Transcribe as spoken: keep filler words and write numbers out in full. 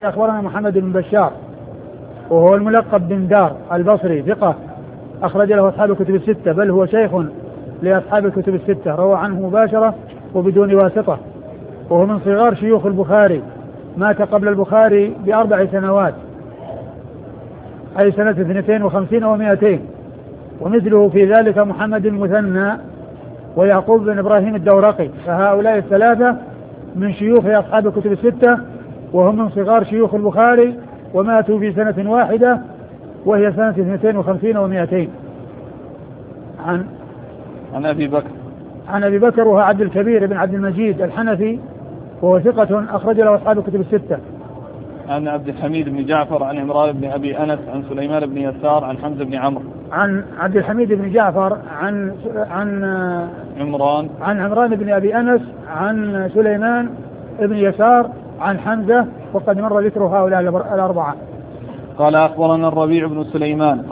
أخبرنا محمد بن بشار وهو الملقب بن دار البصري ثقة أخرج له أصحاب الكتب الستة، بل هو شيخ لأصحاب الكتب الستة، روى عنه مباشرة وبدون واسطة، وهو من صغار شيوخ البخاري، مات قبل البخاري بأربع سنوات أي سنة اثنتين وخمسين ومائتين. ومثله في ذلك محمد المثنى ويعقوب بن إبراهيم الدورقي، فهؤلاء الثلاثة من شيوخ أصحاب الكتب الستة، وهم من صغار شيوخ البخاري، وماتوا في سنة واحدة وهي سنة اثنتين وخمسين ومائتين. عن عن أبي بكر عن أبي بكر وهو عبد الكبير بن عبد المجيد الحنفي، وهو ثقة أخرج له أصحاب الكتب الستة. عن عبد الحميد بن جعفر عن عمران بن أبي أنس عن سليمان بن يسار عن حمزة بن عمرو. عن عبد الحميد بن جعفر عن عن عمران عن عمران بن أبي أنس عن سليمان بن يسار عن حمزة، وقد مر ذكر هؤلاء الأربعة. قال أخبرنا الربيع بن سليمان